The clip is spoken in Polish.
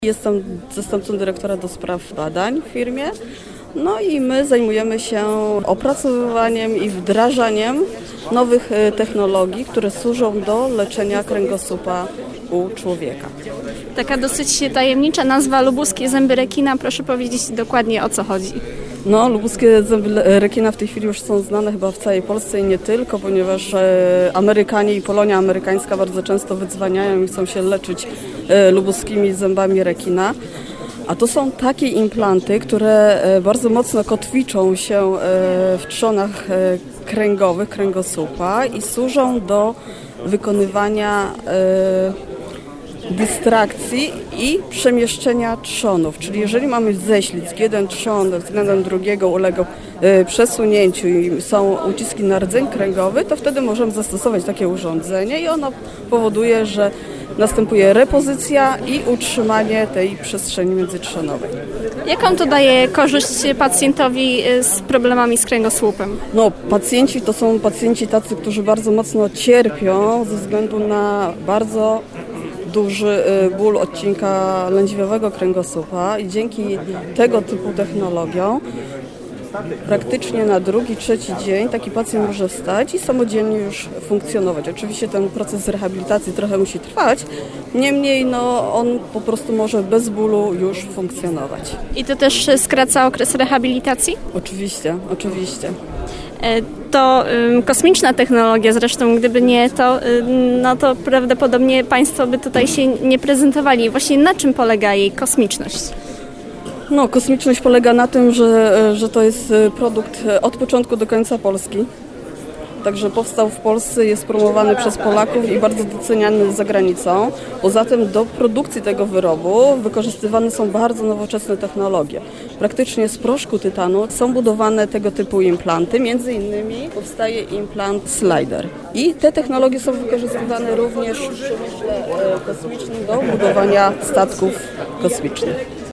Jestem zastępcą dyrektora do spraw badań w firmie. No i my zajmujemy się opracowywaniem i wdrażaniem nowych technologii, które służą do leczenia kręgosłupa u człowieka. Taka dosyć tajemnicza nazwa lubuskie zęby rekina. Proszę powiedzieć dokładnie, o co chodzi. No, lubuskie zęby rekina w tej chwili już są znane chyba w całej Polsce i nie tylko, ponieważ Amerykanie i Polonia amerykańska bardzo często wydzwaniają i chcą się leczyć lubuskimi zębami rekina. A to są takie implanty, które bardzo mocno kotwiczą się w trzonach kręgowych, kręgosłupa i służą do wykonywania dystrakcji i przemieszczenia trzonów. Czyli jeżeli mamy ześlizg, jeden trzon względem drugiego uległ przesunięciu i są uciski na rdzeń kręgowy, to wtedy możemy zastosować takie urządzenie i ono powoduje, że następuje repozycja i utrzymanie tej przestrzeni międzytrzonowej. Jaką to daje korzyść pacjentowi z problemami z kręgosłupem? No, pacjenci to są pacjenci tacy, którzy bardzo mocno cierpią ze względu na bardzo duży ból odcinka lędźwiowego kręgosłupa i dzięki tego typu technologiom praktycznie na drugi, trzeci dzień taki pacjent może wstać i samodzielnie już funkcjonować. Oczywiście ten proces rehabilitacji trochę musi trwać, niemniej on po prostu może bez bólu już funkcjonować. I to też skraca okres rehabilitacji? Oczywiście. To kosmiczna technologia, zresztą gdyby nie to, to prawdopodobnie Państwo by tutaj się nie prezentowali. Właśnie na czym polega jej kosmiczność? No, kosmiczność polega na tym, że to jest produkt od początku do końca polski. Także powstał w Polsce, jest promowany przez Polaków i bardzo doceniany za granicą. Poza tym do produkcji tego wyrobu wykorzystywane są bardzo nowoczesne technologie. Praktycznie z proszku tytanu są budowane tego typu implanty. Między innymi powstaje implant slider. I te technologie są wykorzystywane również w przemyśle kosmicznym do budowania statków kosmicznych.